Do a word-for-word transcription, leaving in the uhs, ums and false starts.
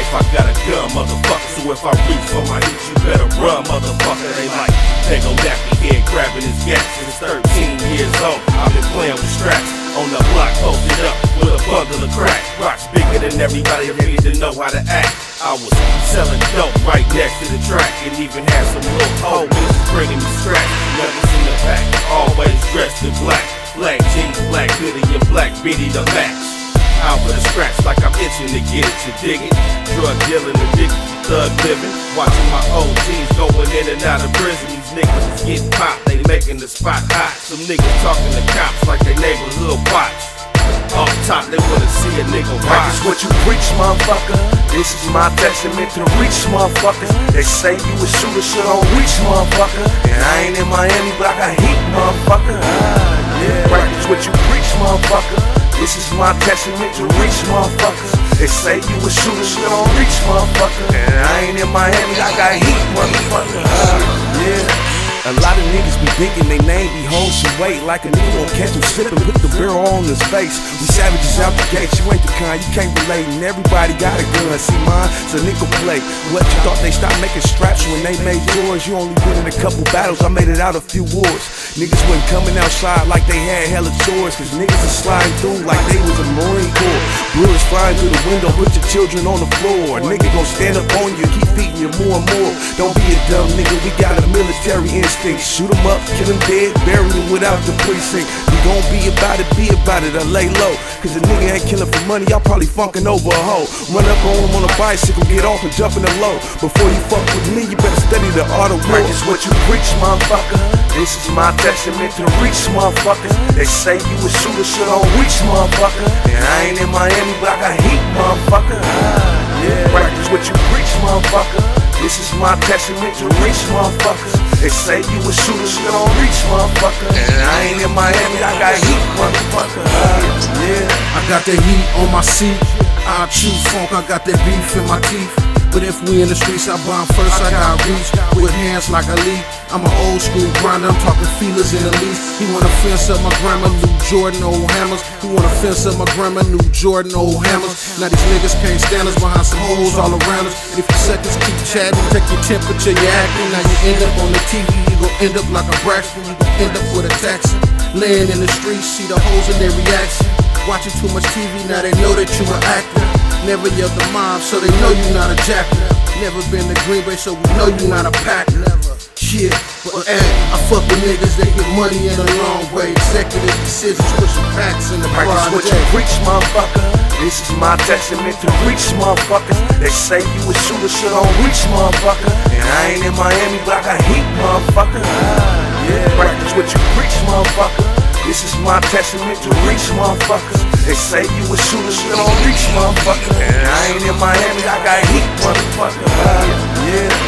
if I got a gun, motherfucker. So if I reach for my hit, you better run, motherfucker. They like, they gon' nap me head grabbing his gas. Since thirteen years old, I've been playing with straps. On the block, posted up with a bundle of crack. Rocks bigger than everybody, they need to know how to act. I was selling dope right next to the track, and even had some little hoe bitches bringing me scratch. Nuggets in the pack, always dressed in black. Black jeans, black hoodie, and black beanie to match. Out for the scratch like I'm itching to get it, you dig it? Drug dealing, addicted to thug living. Watching my O Gs going in and out of prison. These niggas is getting popped, they making the spot hot. Some niggas talking to cops like they neighborhood watch. Off top, they wanna see a nigga watch. Practice what you preach, motherfucker. This is my testament to reach, motherfucker. They say you a shooter, shit on reach, motherfucker. And I ain't in Miami, but I got heat, motherfucker. Ah, yeah. Practice what you preach, motherfucker. This is my testament to reach, motherfucker. They say you a shooter, shit on reach, motherfucker. And I ain't in Miami, I got heat, motherfucker. Ah, yeah. A lot of niggas be thinking they name be hold some weight. Like a nigga gon' catch him slipping, put the barrel on his face. We savages out the gate, you ain't the kind, you can't relate. And everybody got a gun, see mine, it's a nickel plate. What, you thought they stopped making straps when they made yours? You only been in a couple battles, I made it out a few wars. Niggas wasn't coming outside like they had hella chores. Cause niggas are sliding through like they was a Marine Corps. Bullets flying through the window, put your children on the floor. A nigga gon' stand up on you, keep feeding you more and more. Don't be a dumb nigga, we got a military instinct. Shoot him up, kill him dead, bury him without the precinct. You gon' be about it, be about it, or lay low. Cause a nigga ain't killing for money, y'all probably funkin' over a hoe. Run up on him on a bicycle, get off and jump in the low. Before you fuck with me, you better study the art of war. Practice what you preach, motherfucker. This is my testament to reach, motherfucker. They say you a shooter, shit on reach, motherfucker. And I ain't in Miami, but I got heat, motherfucker. Ah, yeah. Practice what you preach, motherfucker. This is my testament to reach, motherfucker. They say you a shooter, shit on reach, motherfucker. And I ain't in Miami, I got heat, motherfucker. Ah, yeah. I got that heat on my seat. I chew funk, I got that beef in my teeth. But if we in the streets, I bomb first, I got reach. With hands like a leaf, I'm an old school grinder, I'm talking feelers in the least. He wanna fence up my grandma, new Jordan, old hammers. He wanna fence up my grandma, new Jordan, old hammers. Now these niggas can't stand us behind some holes all around us. And if you seconds keep chatting, take your temperature, you're acting. Now you end up on the T V, you gon' end up like a Braxton. You gon' end up with a taxi. Laying in the streets, see the hoes in their reaction. Watching too much T V, now they know that you an actor. Never yelled the mob, so they know you not a jacker. Never been to Green Bay, so we know you not a packer. Never. Shit, but hey, I fuck with niggas, they get money in a long way. Executive decisions, pushing packs in the practice what you preach, motherfucker. This is my testament to reach, motherfucker. They say you a shooter, shit on reach, motherfucker. And I ain't in Miami, but I got heat, motherfucker. Ah, yeah. Practice what you preach, motherfucker. This is my testament to reach, motherfucker. They say you a shooter, shit on reach, motherfucker. And I ain't in Miami, I got heat, motherfucker. Ah, yeah.